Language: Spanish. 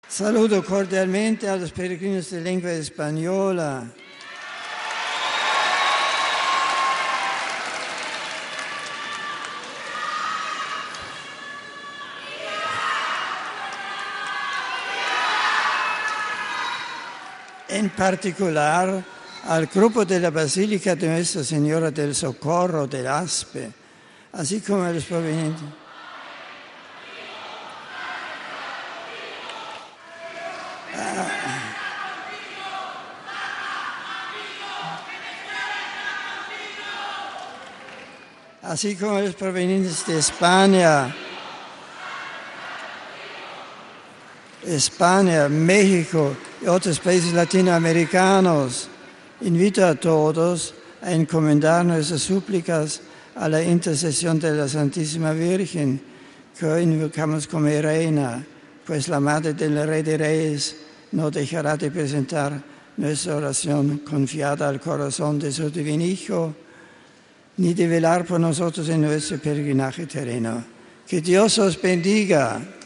Saludo cordialmente a los peregrinos de lengua española. En particular al grupo de la Basílica de Nuestra Señora del Socorro del Aspe, así como a los provenientes. Así como los provenientes de España, México y otros países latinoamericanos, invito a todos a encomendar nuestras súplicas a la intercesión de la Santísima Virgen, que hoy invocamos como reina, pues la Madre del Rey de Reyes no dejará de presentar nuestra oración confiada al corazón de su Divino Hijo, ni de velar por nosotros en nuestro peregrinaje terreno. Que Dios os bendiga.